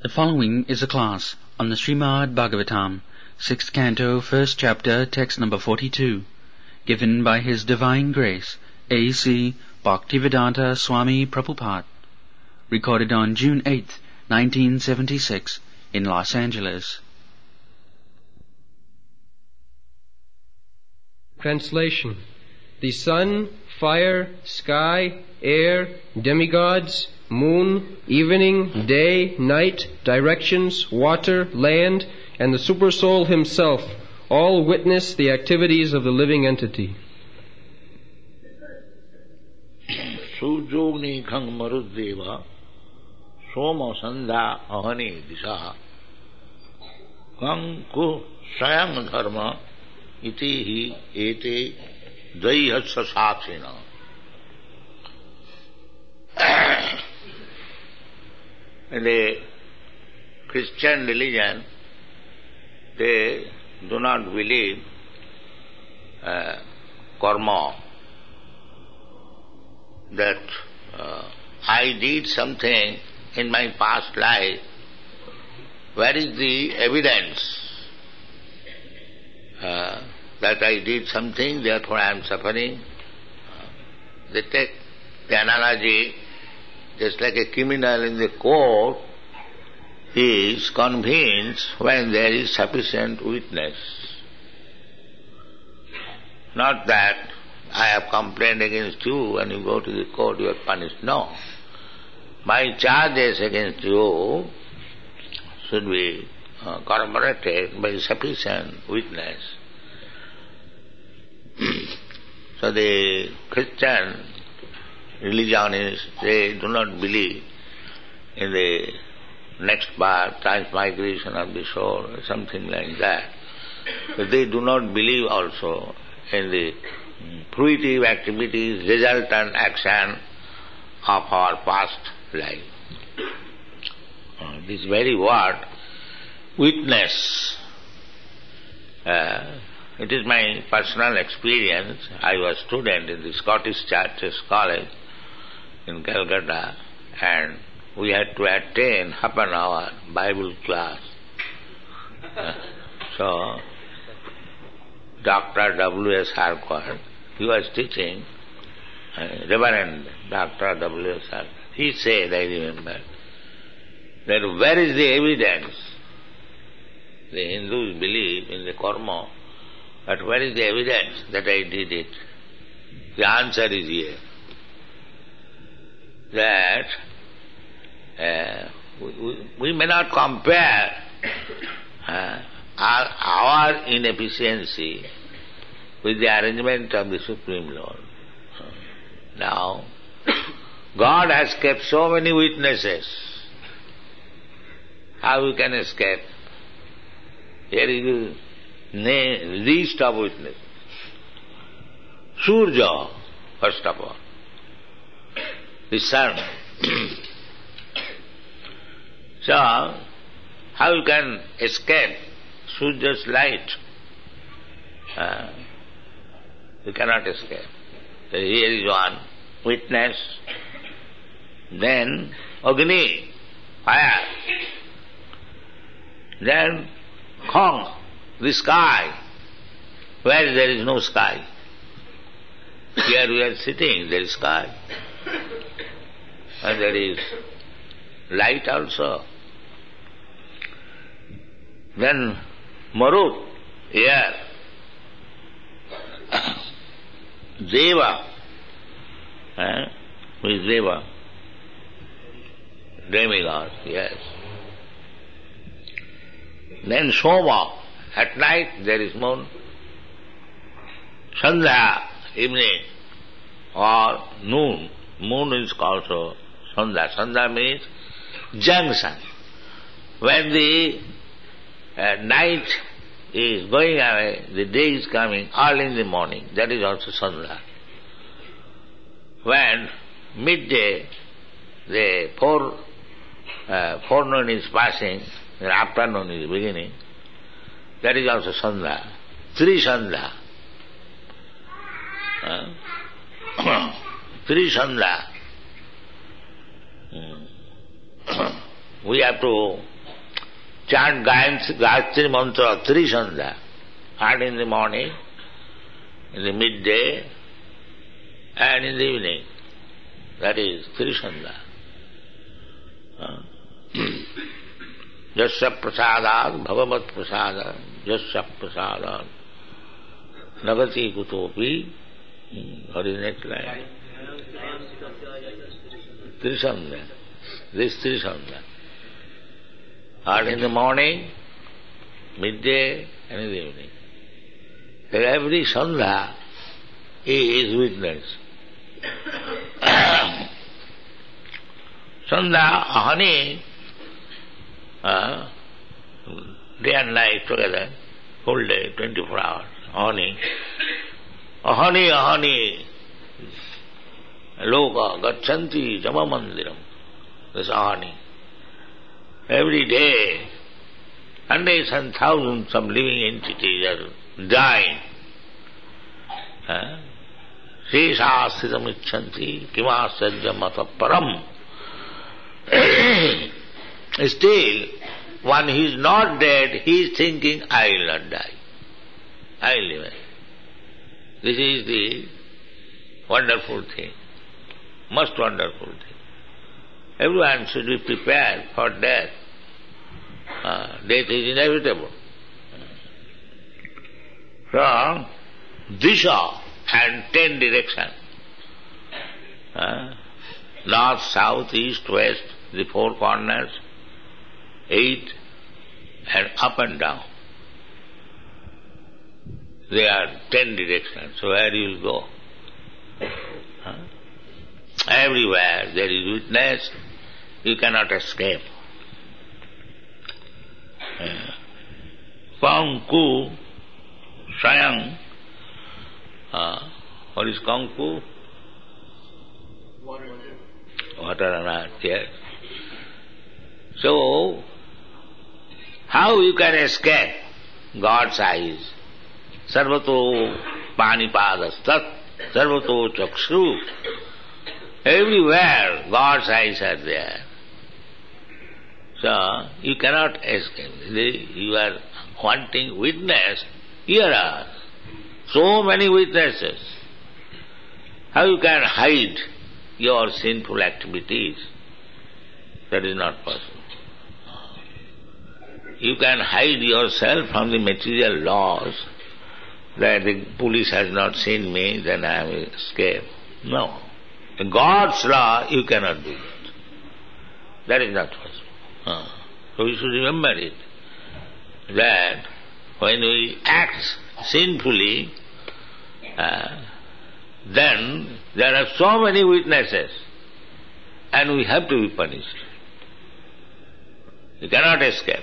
The following is a class on the Srimad Bhagavatam, 6th Canto, 1st Chapter, text number 42, given by His Divine Grace, A.C. Bhaktivedanta Swami Prabhupada, recorded on June 8, 1976, in Los Angeles. Translation. The sun, fire, sky, air, demigods, moon, evening, day, night, directions, water, land, and the Supersoul himself all witness the activities of the living entity. Sujogni khang maruddeva soma sandha ahani disha khang ku sayang dharma iti hi ete daihatsa saksina. In the Christian religion, they do not believe karma, that I did something in my past life. Where is the evidence that I did something, therefore I am suffering? They take the analogy, just like a criminal in the court is convinced when there is sufficient witness. Not that I have complained against you, when you go to the court you are punished. No. My charges against you should be corroborated by sufficient witness. So the Christian religionists, they do not believe in the next birth, transmigration of the soul, or something like that. But they do not believe also in the fruitive activities, resultant action of our past life. This very word, witness, it is my personal experience. I was a student in the Scottish Churches College in Calcutta, and we had to attend half an hour Bible class. So, Dr. W.S. Harcourt, he was teaching, Reverend Dr. W.S. Harcourt. He said, I remember, that where is the evidence? The Hindus believe in the karma, but where is the evidence that I did it? The answer is here. That we may not compare our inefficiency with the arrangement of the Supreme Lord. Now, God has kept so many witnesses. How we can escape? Here is the least of witnesses. Surya, first of all. The sun. So, how you can escape Surya's light? You cannot escape. So here is one witness. Then Agni, fire. Then Khang, the sky, where there is no sky. Here we are sitting, there is sky. And there is light also. Then Marut, air. Deva, who is Deva? Demigod, yes. Then Soma, at night there is moon. Sandhya, evening, or noon. Moon is also Sandhya. Sandhya means junction. When the night is going away, the day is coming early in the morning. That is also Sandhya. When midday, the forenoon is passing, the afternoon is beginning, that is also Sandhya. Tri Sandhya. Tri Sandhya. We have to chant Gayatri Mantra 3 Sandhya, and in the morning, in the midday, and in the evening. That is 3 Sandhya. Jasya prasadat bhagavat prasadat, jasya prasadat nagati kutopi. What is next line? 3 Sandhya. This 3 Sandhya. And in the morning, midday, and in the evening. So every Sandhya is witness. Sandhya, ahani, day and night together, whole day, 24 hours, ahani. Ahani, ahani, loka, gachanti, jama mandiram. This ahani. Every day, hundreds and thousands of living entities are dying. Shesha sthitam icchanti, kimasajya mata param. Still, when he is not dead, he is thinking, I will not die. I will live. This is the wonderful thing, most wonderful thing. Everyone should be prepared for death. Death is inevitable. From Disha and 10 directions, north, south, east, west, the 4 corners, 8, and up and down. There are 10 directions, so where you will go? Everywhere there is witness, you cannot escape. Kangku, Sayang, what is Kangku? Water and earth, yes. So, how you can escape God's eyes? Sarvato panipadastat, sarvato chakshu. Everywhere God's eyes are there. So, you cannot escape. You are wanting witness. Here are so many witnesses. How you can hide your sinful activities? That is not possible. You can hide yourself from the material laws, that the police has not seen me, then I will escape. No. In God's law, you cannot do that. That is not possible. So you should remember it, that when we act sinfully, then there are so many witnesses, and we have to be punished. You cannot escape.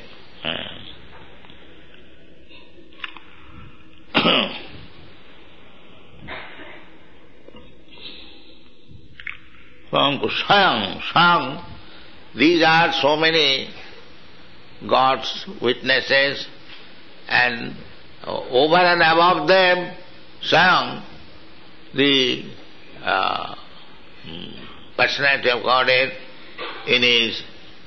Sayang, these are so many God's witnesses, and over and above them, Sayang, the personality of Godhead in his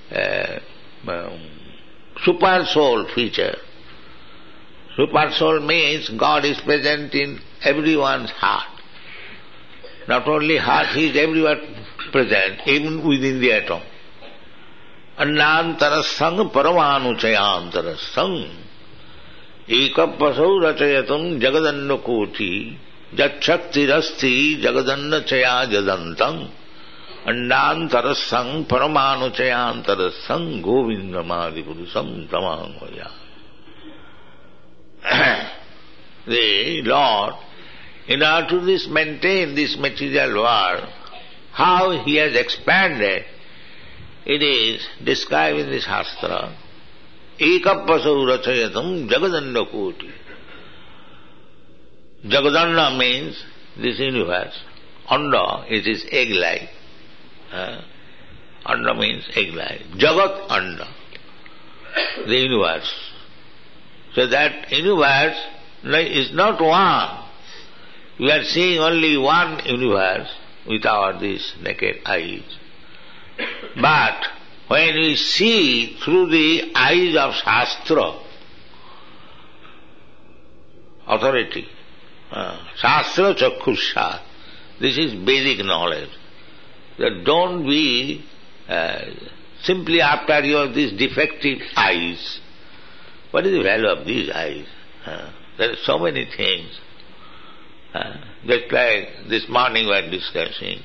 super soul feature. Super soul means God is present in everyone's heart. Not only heart, he is everywhere present, even within the atom. Annantarasang paramanuchayantarasang ekapasau rachayatam jagadannakoti jachaktirasti jagadannachaya jadantang annantarasang paramanuchayantarasang govindamadi tamangvaya. The Lord, in order to maintain this material world, how He has expanded, it is described in the Shastra. Ekapasau rachayatam jagadannakoti. Jagadanna means this universe. Anda, it is egg-like. Anda means egg-like. Jagat Anda, the universe. So that universe is not one. We are seeing only one universe with our these naked eyes. But when we see through the eyes of Shastra, authority, Shastra Chakkhusha, this is basic knowledge. That don't be simply after your these defective eyes. What is the value of these eyes? There are so many things. Just like this morning we are discussing.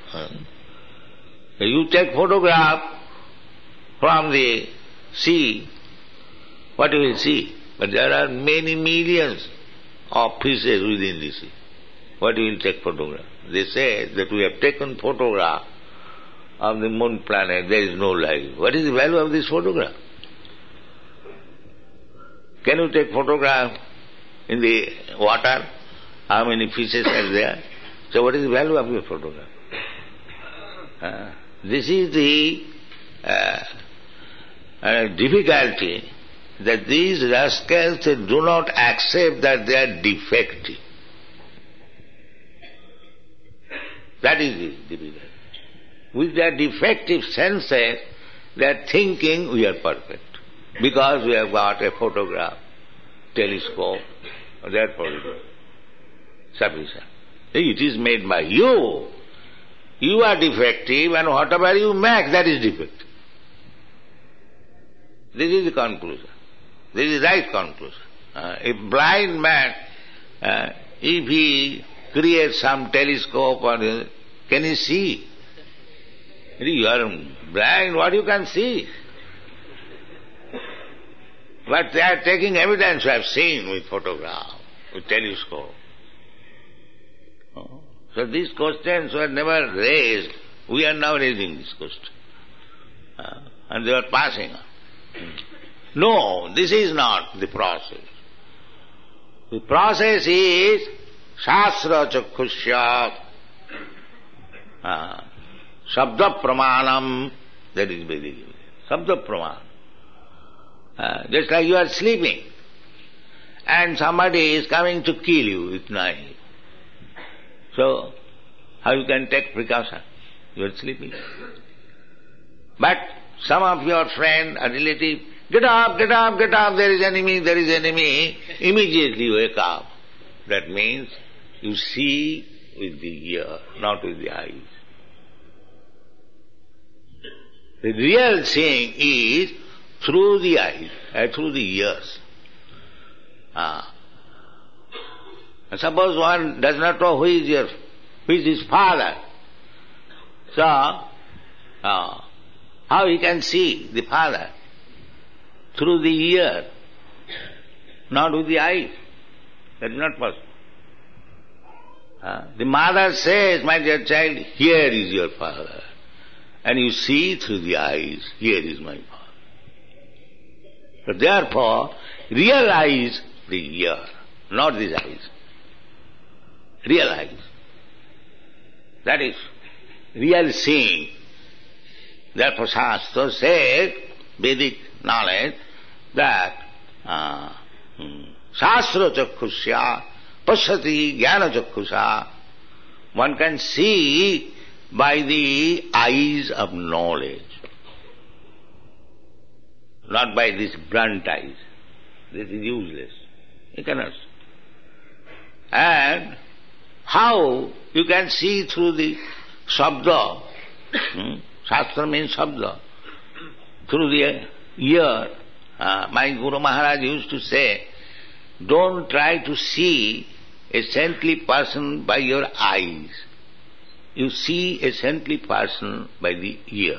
You take photograph from the sea, what you will see? But there are many millions of fishes within the sea. What you will take photograph? They say that we have taken photograph of the moon planet, there is no life. What is the value of this photograph? Can you take photograph in the water? How many fishes are there? So what is the value of your photograph? This is the difficulty, that these rascals do not accept that they are defective. That is the difficulty. With their defective senses, they are thinking we are perfect. Because we have got a photograph, telescope, therefore it is sufficient. It is made by you. You are defective, and whatever you make, that is defective. This is the conclusion. This is the right conclusion. If blind man, if he creates some telescope, can he see? You are blind, what you can see? But they are taking evidence we have seen with photograph, with telescope. So these questions were never raised. We are now raising this question. And they are passing on. No, this is not the process. The process is Shastra Chakkhusya, Sabda Pramanam, that is Vedic. Sabda Pramanam. Just like you are sleeping, and somebody is coming to kill you with knife. So, how you can take precaution? You are sleeping. But some of your friend or relative, get up, get up, get up, there is enemy, immediately you wake up. That means you see with the ear, not with the eyes. The real seeing is through the eyes, through the ears. Suppose one does not know who is his father. So, how he can see the father? Through the ear, not with the eyes. That is not possible. The mother says, my dear child, here is your father. And you see through the eyes, here is my father. So therefore, real eyes, the ear, not these eyes. Real eyes. That is real seeing. Therefore Shastra says, Vedic knowledge, that Shastra Chakkhusya, Pashyati Jnana Chakkhusha, one can see by the eyes of knowledge, not by these blunt eyes. This is useless. You cannot see. And how you can see through the Sabda, Shastra means Sabda, through the ear. My Guru Maharaj used to say, don't try to see a saintly person by your eyes. You see a saintly person by the ear.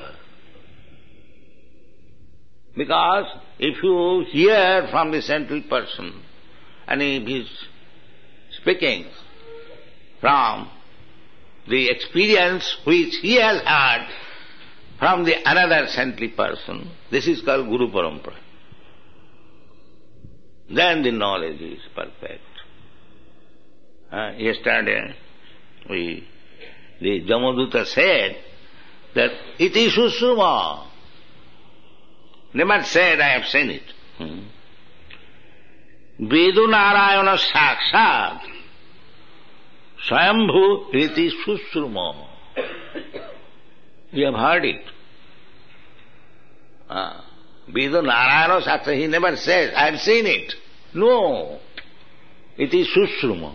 Because if you hear from the saintly person, and if he is speaking from the experience which he has had from the another saintly person, this is called Guru Parampara. Then the knowledge is perfect. Yesterday, the Jamaduta said that iti susuma. Never said I have seen it. Vedu Narayana Sakshat Swayambhu iti susuma. We have heard it. Veda Narayana Shastra, he never says, I have seen it. No. It is Sushruma.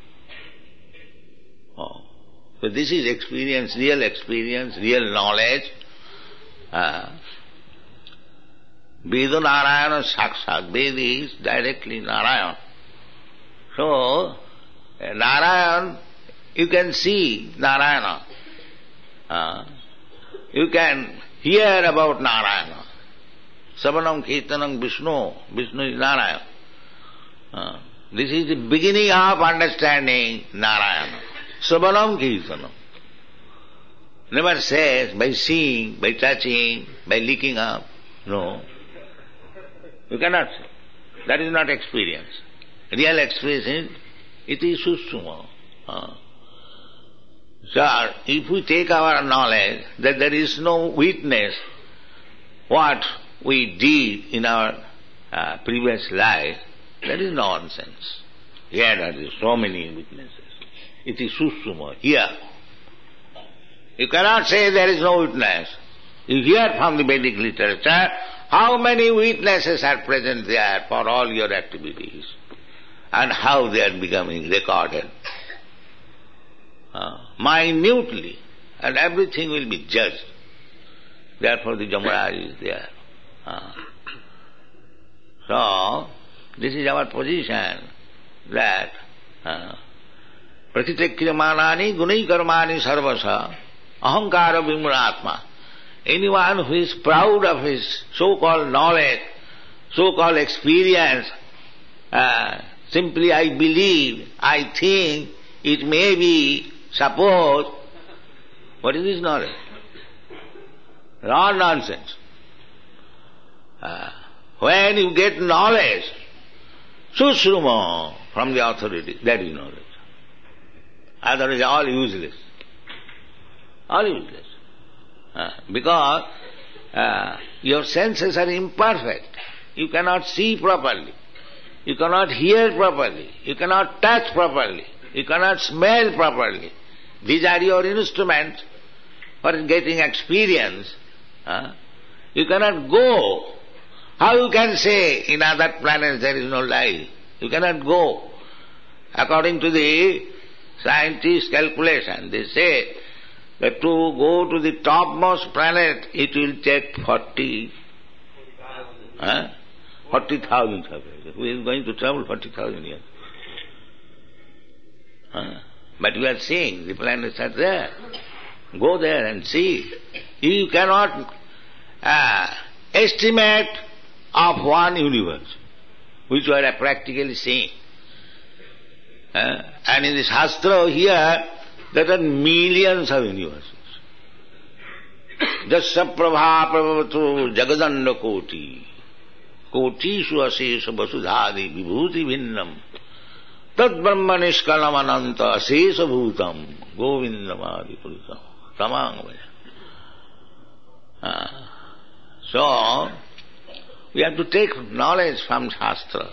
So this is experience, real knowledge. Veda Narayana Sakshat. Veda is directly Narayan. So, Narayan, you can see Narayana. You can hear about Narayana. Savanam Kirtanam Vishnu. Vishnu is Narayana. This is the beginning of understanding Narayana. Savanam Kirtanam. Never says by seeing, by touching, by licking up. No. You cannot say. That is not experience. Real experience is, it is Sushruma. So, if we take our knowledge that there is no witness what we did in our previous life, that is nonsense. Here there is so many witnesses. It is Sushruma, here. You cannot say there is no witness. You hear from the Vedic literature how many witnesses are present there for all your activities and how they are becoming recorded. Minutely, and everything will be judged. Therefore the Jamaraj is there. So, this is our position, that Prakritakriyamanani gunai karmani sarvasa ahankara vimuratma. Anyone who is proud of his so-called knowledge, so-called experience, simply I believe, I think, it may be, suppose, what is this knowledge? All nonsense. When you get knowledge, Sushruma from the authority, that is knowledge. Otherwise all useless. All useless. Because your senses are imperfect. You cannot see properly. You cannot hear properly. You cannot touch properly. You cannot smell properly. These are your instruments for getting experience. You cannot go. How you can say in other planets there is no life? You cannot go. According to the scientists' calculation, they say that to go to the topmost planet, it will take 40,000 years. Who is going to travel 40,000 years? But you are seeing, the planets are there. Go there and see. You cannot estimate of one universe, which you are practically seeing. And in the Shastra here, there are millions of universes. Jasya prabha prabhavatu jagadanda koti, kotishu asesha vasudhadi vibhuti bhinnam, tad brahma nishkalam ananta asesha bhutam, govindamadi purutam, tamangvaya. So, we have to take knowledge from Shastra.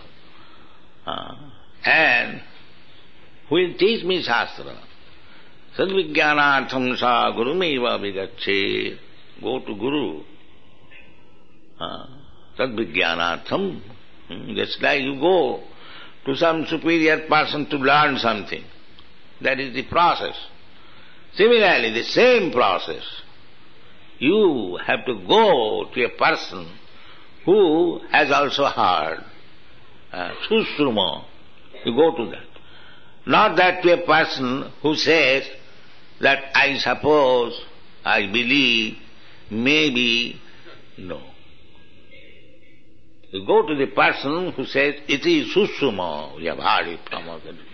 And who will teach me Shastra? Sadvijnanatham sa gurumeva vigache. Go to Guru. Sadvijnanatham. Just like you go to some superior person to learn something. That is the process. Similarly, the same process. You have to go to a person who has also heard. Sushruma. You go to that. Not that to a person who says that I suppose, I believe, maybe, no. You go to the person who says, it is Sushruma, we have heard it from other people.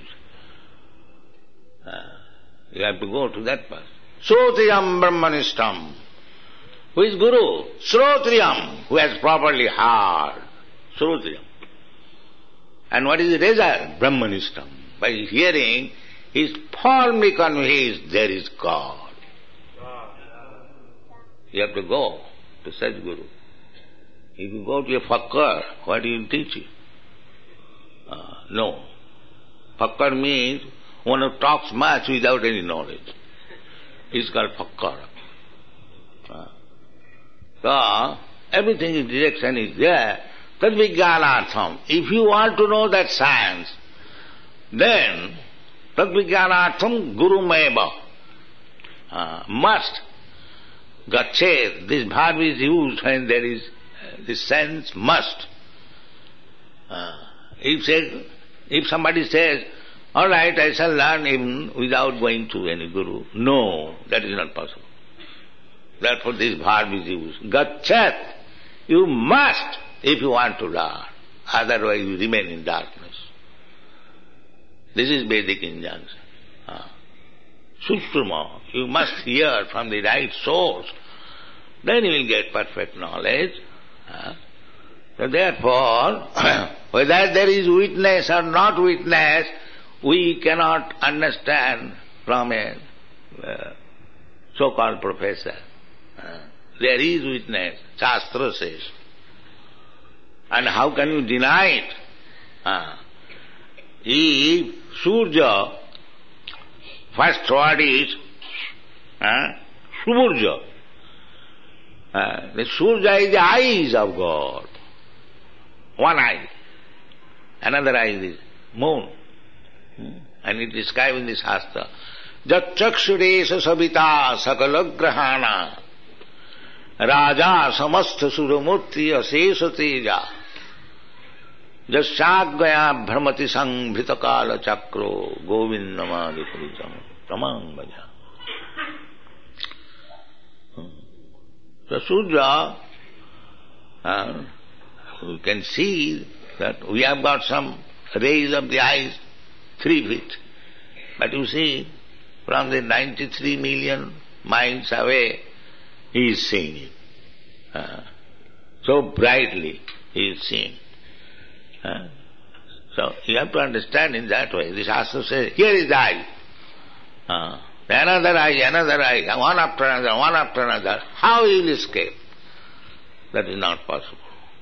You have to go to that person. Srotriyam Brahmanistam. Who is Guru? Srotriyam, who has properly heard. Srotriyam. And what is the result? Brahmanistam. By hearing, he is firmly convinced there is God. You have to go to such Guru. If you go to a fakkar, what do you teach you? No. Fakkar means one who talks much without any knowledge. It's called fakkar. So, everything is direction is there. Tad vijnanartham. If you want to know that science, then tad vijnanartham gurumeva. Must. Gachet. This verb is used when there is this sense must. If somebody says, all right, I shall learn even without going to any guru. No, that is not possible. Therefore this verb is used. Gachet. You must if you want to learn. Otherwise you remain in darkness. This is Vedic injunction. Sushruta. You must hear from the right source. Then you will get perfect knowledge. So therefore, whether there is witness or not witness, we cannot understand from a so-called professor. There is witness, Shastra says. And how can you deny it? If Surya, first word is Suburja. The Surya is the eyes of God. One eye. Another eye is moon. And it is described in the Shastra. Jat chakshuresa sabita sakalagrahana raja samastha suramurti asesa teja jasyagaya bhramati sanghritakala chakro govindamadi purutam tamang bhaja. So Surya, you can see that we have got some rays of the eyes 3 feet. But you see, from the 93 million miles away, he is seeing it. So brightly he is seeing. So you have to understand in that way. The Shastra says, here is the eye. Another eye, one after another, one after another. How he will escape? That is not possible.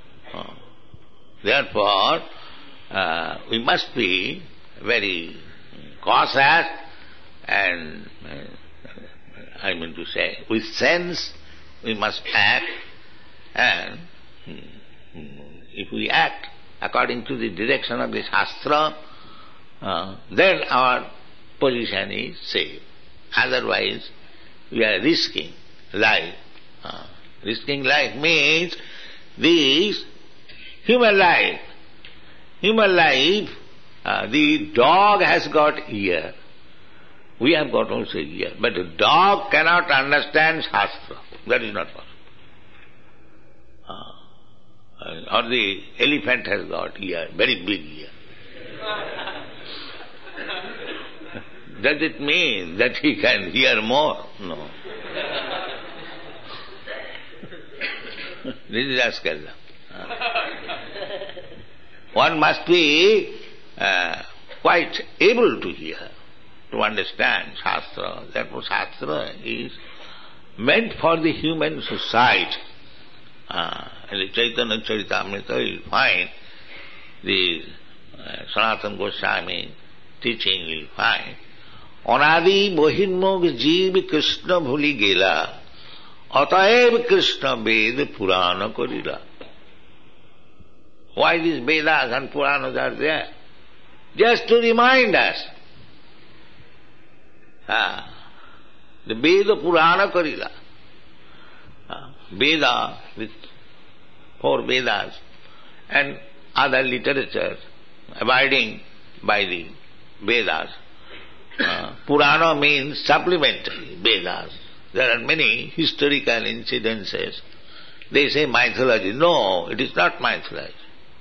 Therefore, we must be very cautious and, I mean to say, with sense we must act, and if we act according to the direction of the Shastra, then our position is safe. Otherwise, we are risking life. Risking life means this human life. Human life, the dog has got ear. We have got also ear. But the dog cannot understand Shastra. That is not possible. Or the elephant has got ear, very big ear. Does it mean that he can hear more? No. This is Askalda. One must be quite able to hear, to understand Shastra. Therefore Shastra is meant for the human society. In the Chaitanya Charitamrita you will find the Sanatana Goswami teaching, you will find Anadi Bohinmog Jeev Krishna Bhuli Gela Ataev Krishna Ved Purana Korila. Why these Vedas and Puranas are there? Just to remind us. The Veda Purana Korila. Veda with 4 Vedas and other literatures abiding by the Vedas. Purana means supplementary Vedas. There are many historical incidences. They say mythology. No, it is not mythology.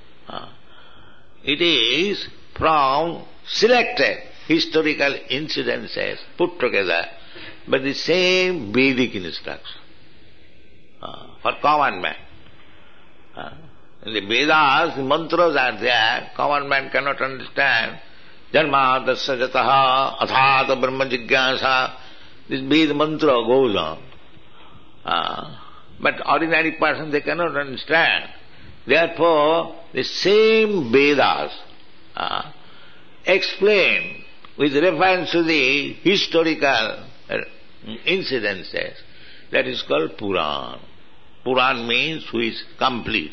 It is from selected historical incidences put together by the same Vedic instruction for common man. In the Vedas, the mantras are there, common man cannot understand. Janma dasya jataha athata brahma jigyasa. This Veda mantra goes on. But ordinary person, they cannot understand. Therefore, the same Vedas explain with reference to the historical incidences. That is called Puran. Puran means who is complete.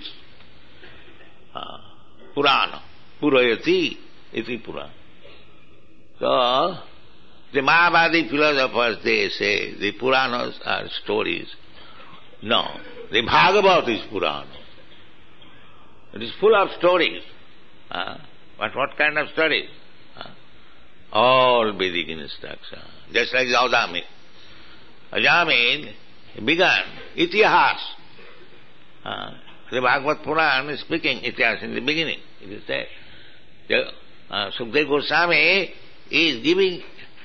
Purana. Purayati iti Purana. So, the Mayavadi philosophers, they say the Puranas are stories. No, the Bhagavad is Purana. It is full of stories. But what kind of stories? All Vedic instruction. Just like Ajami. Ajami began Itihas. The Bhagavad Puran is speaking Itihas in the beginning. It is there. Sukadeva Goswami is giving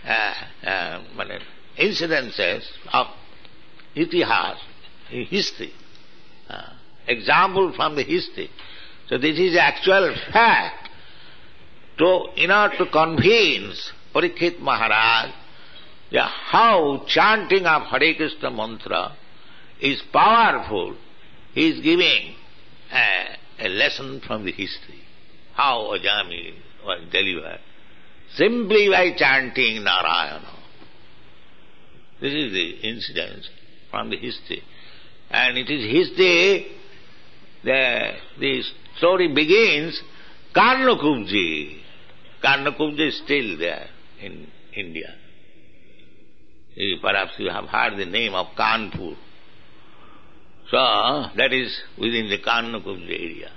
incidences of Itihas, history, example from the history. So this is actual fact. In order to convince Parikshit Maharaj how chanting of Hare Krishna mantra is powerful, he is giving a lesson from the history. How Ajami was delivered simply by chanting Narayana. This is the incident from the history. And it is history, the story begins, Karnakubji. Karnakubji is still there in India. Perhaps you have heard the name of Kanpur. So, that is within the Karnakubji area.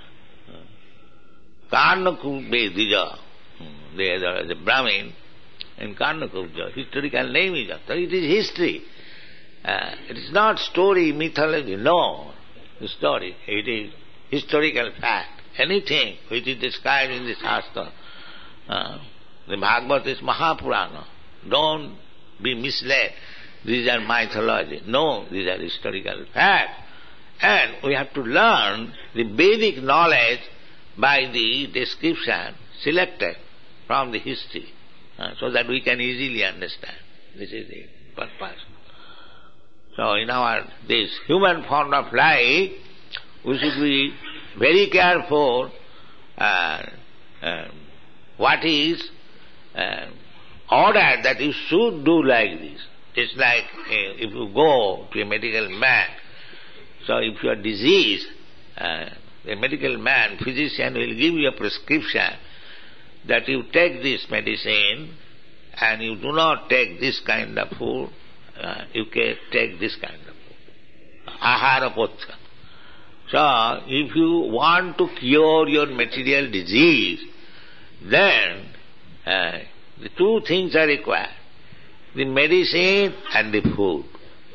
Karnakubji Dija, there is a Brahmin in Karnakubja. Historical name is after. It is history. It is not story, mythology. No, the story. It is historical fact. Anything which is described in the Shastra, the Bhagavad is Mahapurana. Don't be misled. These are mythology. No, these are historical facts. And we have to learn the Vedic knowledge by the description selected from the history, so that we can easily understand. This is the purpose. So in this human form of life, we should be very careful what is ordered that you should do like this. It's like if you go to a medical man, so if you are diseased, a medical man, physician will give you a prescription that you take this medicine and you do not take this kind of food, you can take this kind of food. Ahara potha. So, if you want to cure your material disease, then the two things are required, the medicine and the food.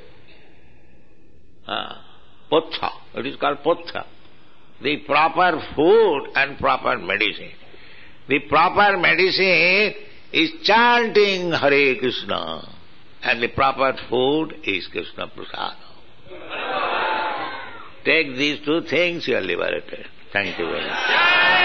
Potha, it is called potha. The proper food and proper medicine. The proper medicine is chanting Hare Krishna, and the proper food is Krishna Prasada. Take these two things, you are liberated. Thank you very much.